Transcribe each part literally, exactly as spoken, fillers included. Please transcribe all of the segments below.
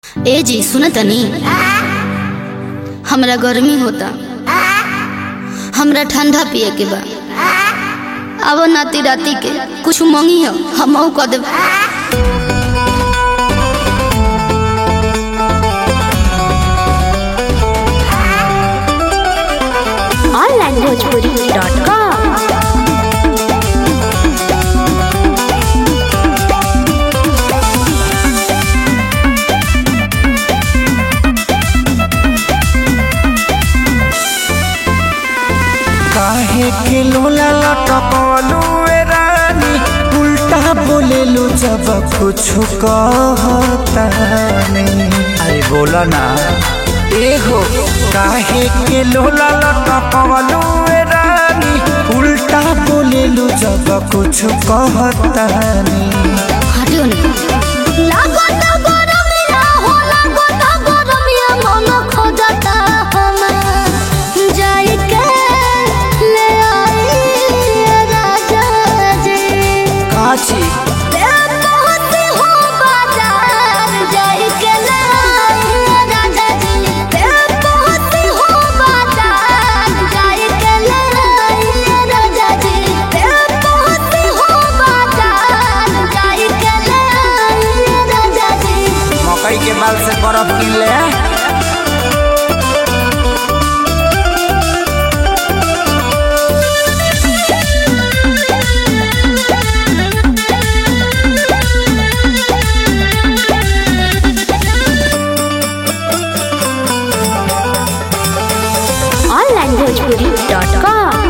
ए जी सुन तनी, हमरा गर्मी होता, हमरा ठंडा पिए के बा। अब नाती राती के कुछ मंगी हो हम कह देब। Online Bhojpuri dot com. काहे के लोला लटकलू ए रानी, उल्टा बोलेलू जब कुछ कहता नहीं। अरे बोला ना ए हो, काहे के लोला लटकलू ए रानी, उल्टा बोलेलू जब कुछ कहता नहीं। हटियो ना। लागो तो गरमिया हो, लागो तो गरमिया मन खोजता हम जाई के ले आई राजा जी। काची ते बहुत हो बाजार जाई के ले आई राजा जी। ते बहुत हो बाजार जाई के ले आई राजा जी। ते बहुत हो बाजार जाई के ले आई राजा जी। मकई के बाल से बर्फ किन ले। Online Bhojpuri dot com.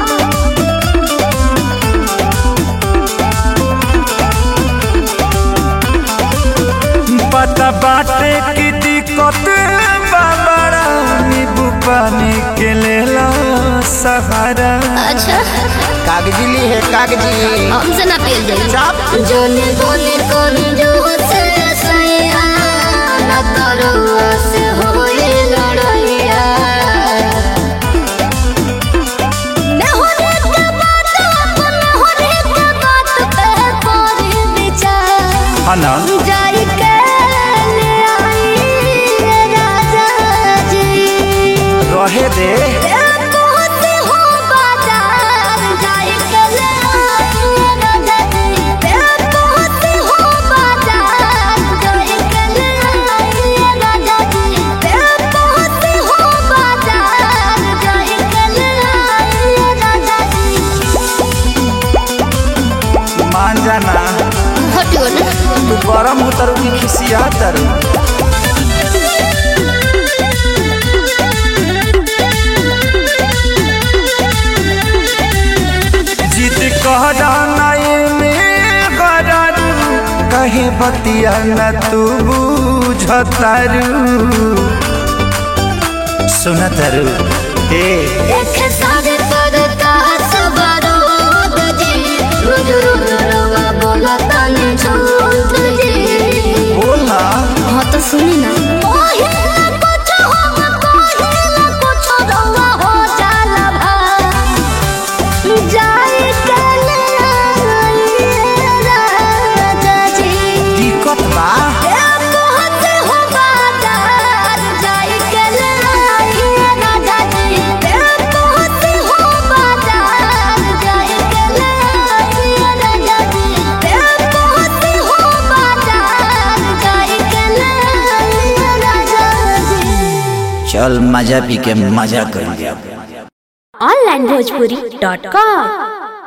पता बाटे की दिक्कत बाबरा, नींबू पानी के लेला सहारा। अच्छा कागजी ली है कागजी। हमसे ना पियल जाई। जोने बोले कर जो से सैया ना तरवा से होए लड़ैया। मैं होने के बात अपन होने के बात पे करी विचार। हाँ ना जाई के ले आई राजा जी। रहे दे। बहुत हो बाजार जाई के ले आई राजा जी। बहुत हो बाजार जाई के ले आई राजा जी। बहुत हो बाजार जाई के ले आई राजा जी। मान जाना हटियो ना। तू गरम उतरू की खिसिया तरू। जिद कहरा नाई में गरारू, कहे बतिया न तू बुझतारू। सुनतरू ए देखे सारे पड़ता सबरो जी। रोज रोज रोवा बोला तने झूठ जी। बोला हाँ तो सुनी ना। पहिले कुछ हो, पहिले कुछ रोवा हो जाला भा। जाई के ले आई राजा जी। दिक्कत बा। बहुत हो बाजार जाई के ले आई राजा जी। बहुत हो बाजार जाई के ले आई राजा जी। बहुत हो बाजार जाई के ले आई राजा जी। चल मजा पी के मजा कर लिया। Online Bhojpuri dot com.